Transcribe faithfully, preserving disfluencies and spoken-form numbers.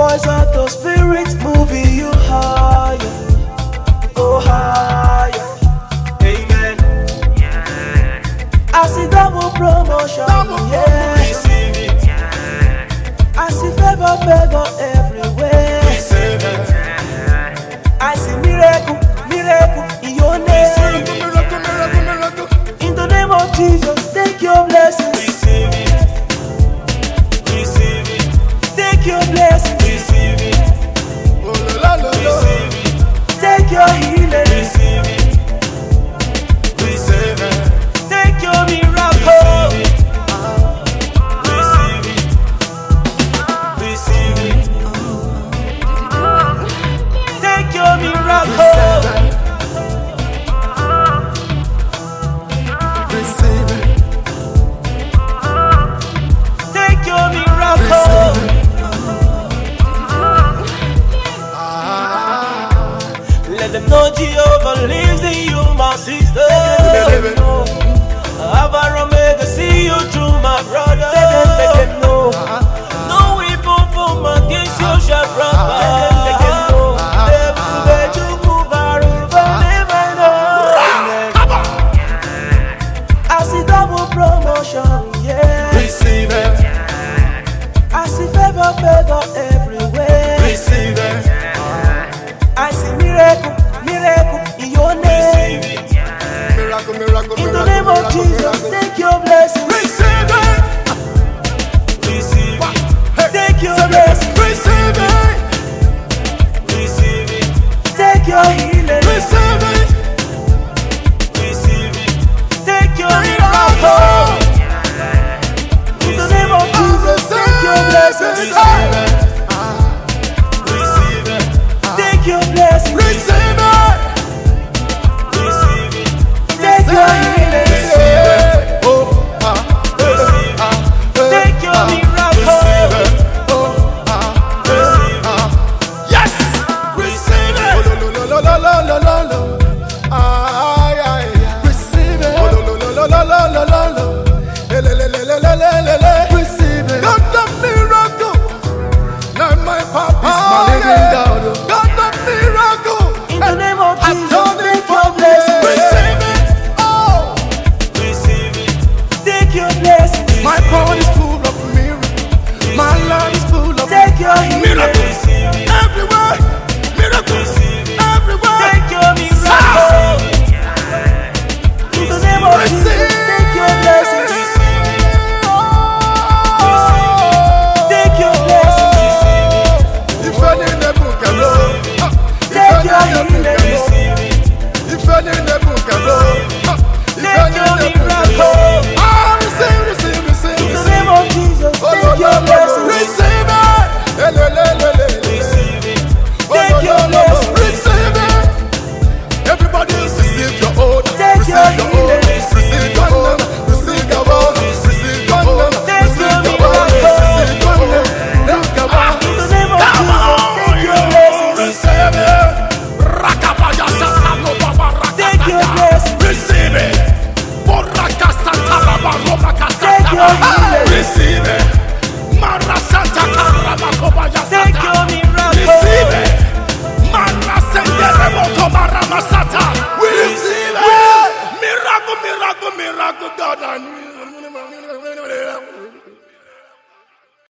voice of the Spirit moving you higher, go higher. Amen. I see double promotion, Double yeah. Receive it. I see favor, favor everywhere. Receive it. I see miracle, miracle in your name. Miracle, miracle, miracle. In the name of Jesus, take your blessings. Receive it. Receive it. Take your blessings. Receive it. Oh la la la. Receive it. Take your healing. Receive it. Receive it. Take your miracle. Receive it. Receive it. Take your miracle. Receive it. Take your miracle. Let them know Jehovah lives in you, my sister. Let them know. Alpha and Omega, see you through, my brother. Let them know. No weapon formed against you shall prosper. Let them know. Devil, bet you move around, but never know. I see double promotion, yeah. Receive it. I see favor, favor everywhere. Receive it. I see miracle, miracle in your name. Receive it. Miracle, miracle, In the miracle, name of miracle, Jesus, miracle. take your blessings. Receive it.